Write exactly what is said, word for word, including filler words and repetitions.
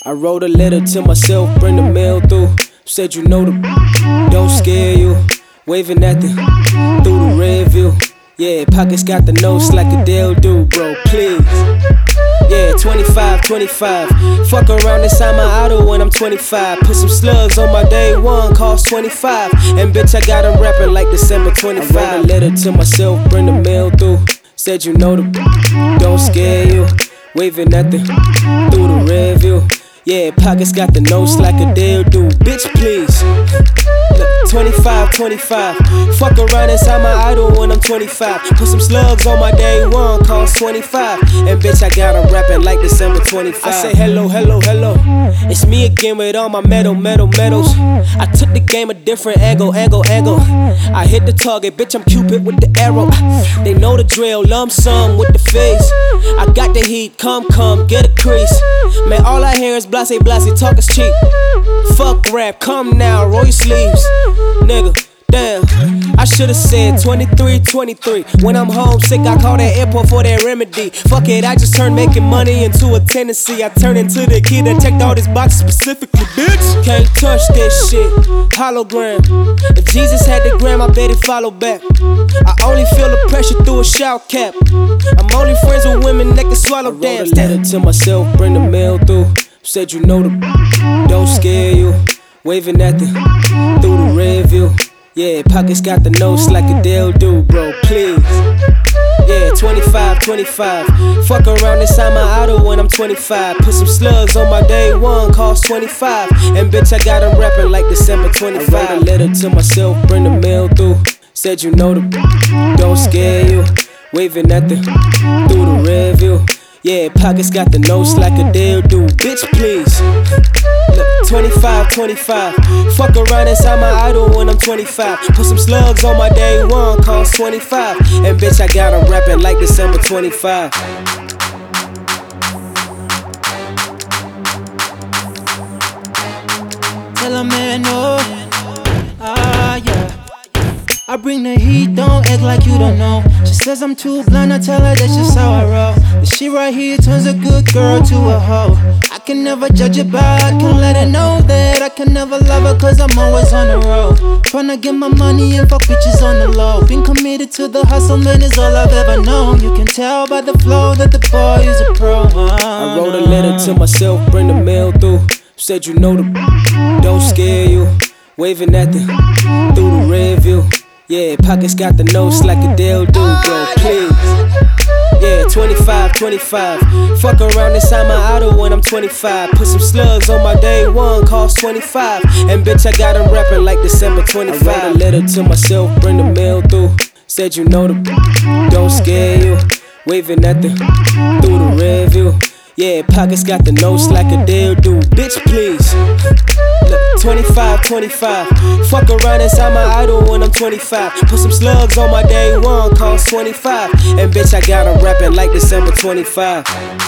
I wrote a letter to myself, bring the mail through. Said you know the don't scare you. Waving at the through the red view. Yeah, pockets got the notes like a Dale do, bro, please. Yeah, twenty-five, twenty-five. Fuck around inside my auto when I'm twenty-five. Put some slugs on my day one, cost twenty-five. And bitch, I got them rapping like December twenty-fifth. I wrote a letter to myself, bring the mail through. Said you know the don't scare you. Waving at the through the red view. Yeah, pockets got the notes like a Dale do. Bitch, please. Look, twenty-five, twenty-five. Fuck around inside my idol when I'm twenty-five. Put some slugs on my day one, cost twenty-five. And bitch, I got them rapping like December twenty-fifth. I say hello, hello, hello. It's me again with all my metal, metal, medals. I took the game a different angle, angle, angle. I hit the target, bitch, I'm Cupid with the arrow. They know the drill, lump sum with the face. I got the heat, come, come, get a crease. Man, all I hear is blase, blase, talk is cheap. Fuck rap, come now, roll your sleeves. Nigga, damn, I should've said twenty-three, twenty-three. When I'm homesick, I call that airport for that remedy. Fuck it, I just turned making money into a tendency. I turn into the kid that checked all these boxes specifically, bitch. Can't touch this shit, hologram. If Jesus had the gram, I bet he'd follow back. I only feel the pressure through a shout cap. I'm only friends with women that can swallow damn. I wrote a letter to myself, bring the mail through. Said you know the don't scare you. Waving at the through the red view. Yeah, pockets got the notes like a Dale do, bro, please. Yeah, twenty-five, twenty-five. Fuck around inside my auto when I'm twenty-five. Put some slugs on my day one, cost twenty-five. And bitch, I got them rapping like December twenty-fifth. I wrote a letter to myself, bring the mail through. Said you know the don't scare you. Waving at the through the red view. Yeah, pockets got the notes like a Dale do. Bitch, please. Look, twenty-five, twenty-five. Fuck around inside my idol when I'm twenty-five. Put some slugs on my day one, cost twenty-five. And bitch, I got them rapping like December twenty-fifth. Tell a man no. Ah, yeah. I bring the heat, don't act like you don't know. She says I'm too blind, I tell her that's just how I roll. This shit right here turns a good girl to a hoe. I can never judge her by, I can let her know that I can never love her cause I'm always on the road. Tryna get my money and fuck bitches on the low. Been committed to the hustle, man, is all I've ever known. You can tell by the flow that the boy is a pro. I wrote a letter to myself, bring the mail through. Said you know the don't scare you. Waving at the through the red view. Yeah, pockets got the notes like a Dale do, bro, please. Yeah, twenty-five, twenty-five. Fuck around inside my auto when I'm twenty-five. Put some slugs on my day one, cost twenty-five. And bitch, I got them rapping like December twenty-fifth. I wrote a letter to myself, bring the mail through. Said you know the don't scare you. Waving at the through the red view. Yeah, pockets got the notes like a Dale do. Bitch, please. Look, twenty-five, twenty-five. Fuck around inside my idol when I'm twenty-five. Put some slugs on my day one, cost twenty-five. And bitch, I got them rapping like December twenty-fifth.